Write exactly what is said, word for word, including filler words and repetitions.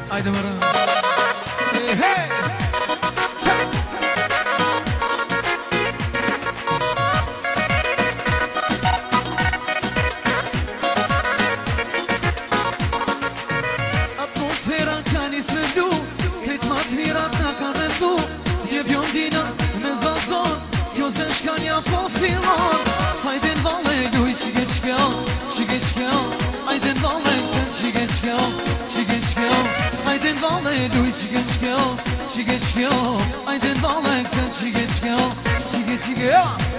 Haydi mara. Hey hey. Atmosfera ka një smendu, kret ma t'mirat na ka rendu. Një bjondina me zazon, kjo zeshka nja po fillon. Hajde n'valle luj qike qkjo, qike qkjo. Hajde n'valle kësen qike qkjo, qike qkjo. Hajde n'valle luj qike qkjo, qike qkjo. Hajde n'valle kësen qike qkjo, qike qkjo.